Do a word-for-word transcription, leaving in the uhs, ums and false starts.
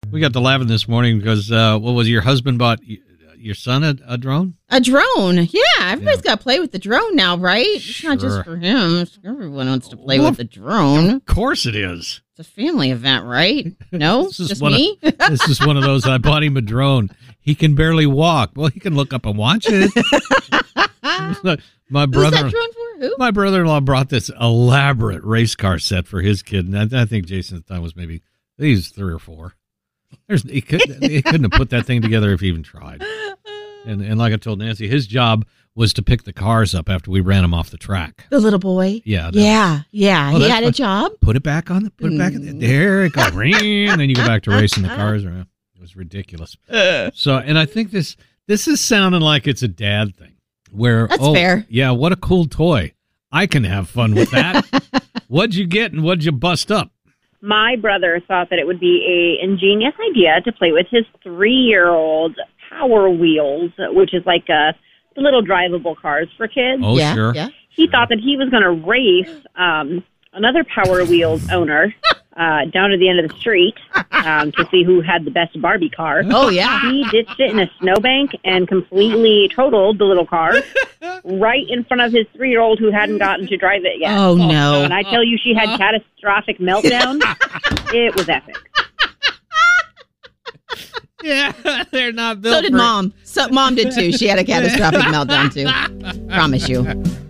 We got to laughing this morning because, uh, what was it, your husband bought y- your son a, a drone? A drone. Yeah, everybody's got to play with the drone now, right? It's not just Sure. for him. Everyone wants to play Well, with the drone. Of course it is. It's a family event, right? No? This is Just one me? Of, this is one of those, I bought him a drone. He can barely walk. Well, he can look up and watch it. my Who's brother, that drone for? Who? my brother-in-law brought this elaborate race car set for his kid, and I, I think Jason at the time was maybe he was three or four. There's he, could, he couldn't have put that thing together if he even tried. And and like I told Nancy, his job was to pick the cars up after we ran them off the track. The little boy? Yeah. that- Yeah, yeah. Oh, he that's had a fun. job. Put it back on the. Put it back in the, there. It goes. ring, and then you go back to racing the cars around. It was ridiculous. So, and I think this this is sounding like it's a dad thing. Where That's oh, fair. Yeah, what a cool toy. I can have fun with that. What'd you get and what'd you bust up? My brother thought that it would be a ingenious idea to play with his three-year-old Power Wheels, which is like a the little drivable cars for kids. Oh, yeah, sure. Yeah. He Sure. thought that he was going to race um, another Power Wheels owner uh, down to the end of the street um, to see who had the best Barbie car. Oh, yeah. He ditched it in a snowbank and completely totaled the little car right in front of his three-year-old who hadn't gotten to drive it yet. Oh, no. When I tell you she had catastrophic meltdown, it was epic. Yeah, they're not built So did for- mom. So mom did too. She had a catastrophic meltdown too. Promise you.